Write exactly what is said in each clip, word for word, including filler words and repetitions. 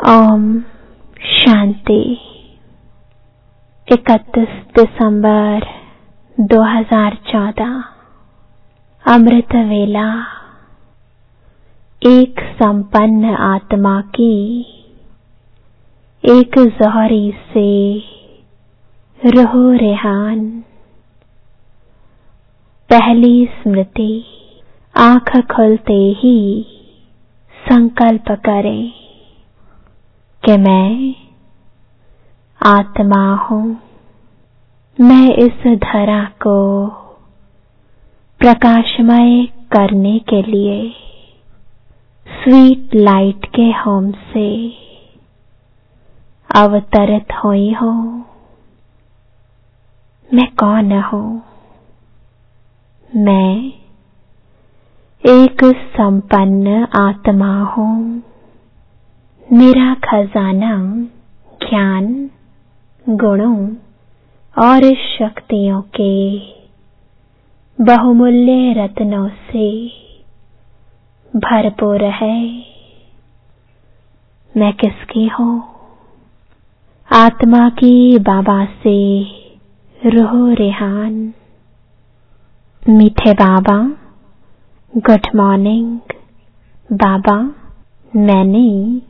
ओम शांति। इकतीस दिसंबर दो हज़ार चौदह। अमृत वेला। एक संपन्न आत्मा की एक जौहरी से रूह रेहान। पहली स्मृति। आँख खुलते ही संकल्प करें कि मैं आत्मा हूँ। मैं इस धरा को प्रकाशमय करने के लिए स्वीट लाइट के होम से अवतरित हुई हूँ। मैं कौन हूँ? मैं एक संपन्न आत्मा हूँ। मेरा खजाना ज्ञान, गुणों और शक्तियों के बहुमूल्य रत्नों से भरपूर है। मैं किसकी हूँ? आत्मा की बाबा से रूह रेहान। मीठे बाबा, गुड मॉर्निंग। बाबा, मैंने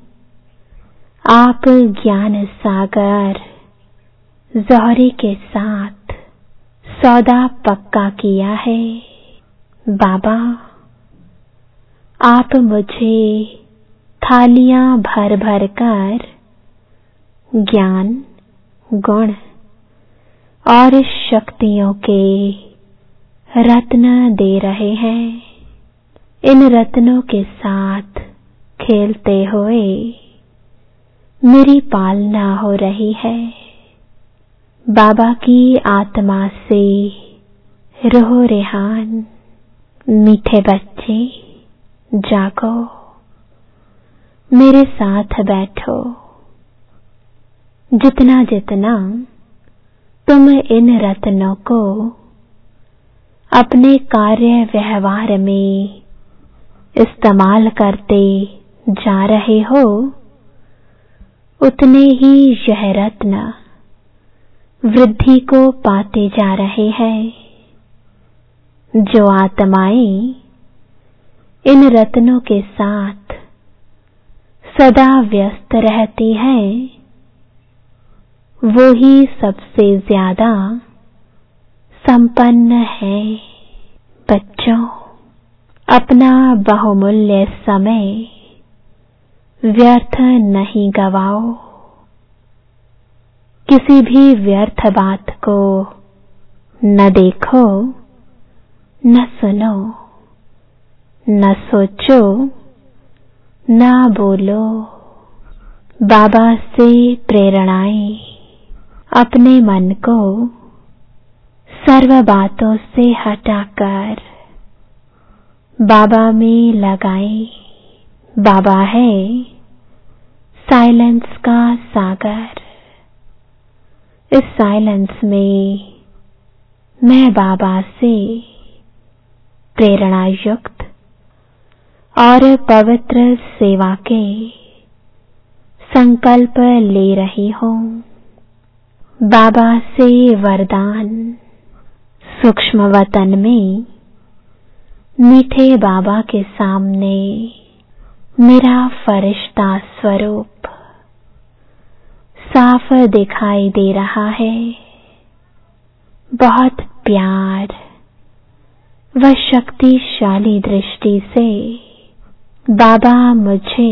आप ज्ञान सागर जौहरी के साथ सौदा पक्का किया है। बाबा, आप मुझे थालियां भर भर कर ज्ञान, गुण और शक्तियों के रत्न दे रहे हैं। इन रत्नों के साथ खेलते हुए मेरी पालना हो रही है। बाबा की आत्मा से रूह रेहान। मीठे बच्चे, जागो, मेरे साथ बैठो। जितना जितना तुम इन रत्नों को अपने कार्य व्यवहार में इस्तेमाल करते जा रहे हो, उतने ही यह रत्न वृद्धि को पाते जा रहे हैं। जो आत्माएं इन रत्नों के साथ सदा व्यस्त रहती हैं, वो ही सबसे ज्यादा संपन्न है। बच्चों, अपना बहुमूल्य समय व्यर्थ नहीं गवाओ। किसी भी व्यर्थ बात को न देखो, न सुनो, न सोचो, न बोलो। बाबा से प्रेरणाएं अपने मन को सर्व बातों से हटाकर बाबा में लगाएं। बाबा है साइलेंस का सागर। इस साइलेंस में मैं बाबा से प्रेरणा युक्त और पवित्र सेवा के संकल्प ले रही हूँ। बाबा से वरदान। सूक्ष्म वतन में मीठे बाबा के सामने मेरा फरिश्ता स्वरूप साफ दिखाई दे रहा है। बहुत प्यार व शक्तिशाली दृष्टि से बाबा मुझे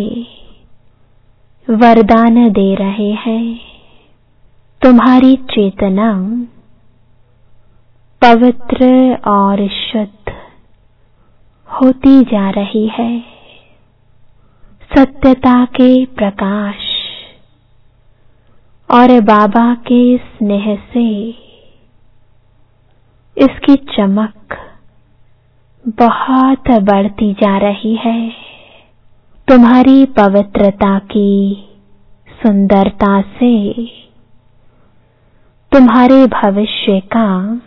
वरदान दे रहे हैं। तुम्हारी चेतना पवित्र और शुद्ध होती जा रही है। सत्यता के प्रकाश और बाबा के स्नेह से इसकी चमक बहुत बढ़ती जा रही है। तुम्हारी पवित्रता की सुंदरता से तुम्हारे भविष्य का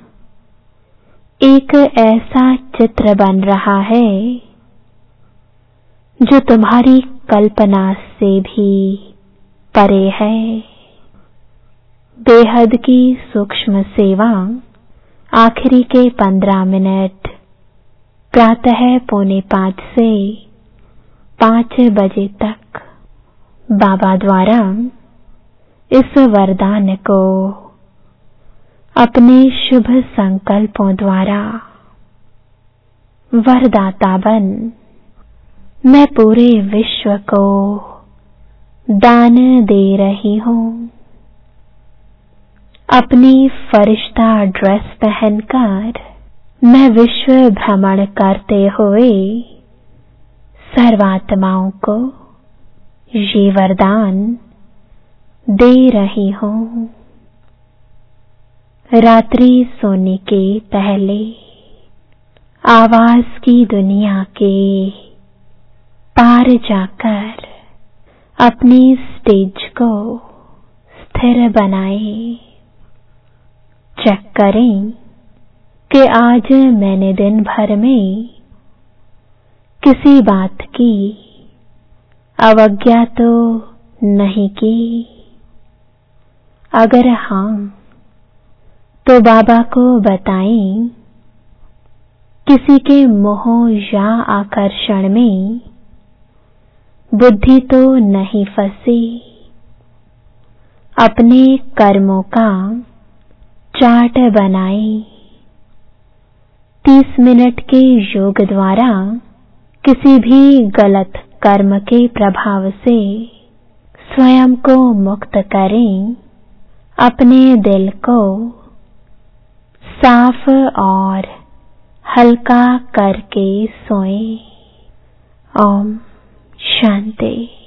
एक ऐसा चित्र बन रहा है जो तुम्हारी कल्पना से भी परे है। बेहद की सूक्ष्म सेवा आखिरी के पंद्रह मिनट प्रातः पौने पाँच से पाँच बजे तक बाबा द्वारा इस वरदान को अपने शुभ संकल्पों द्वारा वरदाता बन मैं पूरे विश्व को दान दे रही हूँ। अपनी फरिश्ता ड्रेस पहनकर मैं विश्व भ्रमण करते हुए सर्वात्माओं को ये वरदान दे रही हूँ। रात्रि सोने के पहले आवाज की दुनिया के पार जाकर अपनी स्टेज को स्थिर बनाए। चेक करें कि आज मैंने दिन भर में किसी बात की अवज्ञा तो नहीं की। अगर हाँ तो बाबा को बताएं, किसी के मोह या आकर्षण में बुद्धि तो नहीं फंसी। अपने कर्मों का चार्ट बनाए। तीस मिनट के योग द्वारा किसी भी गलत कर्म के प्रभाव से स्वयं को मुक्त करें। अपने दिल को साफ और हल्का करके सोएं। ओम शांति।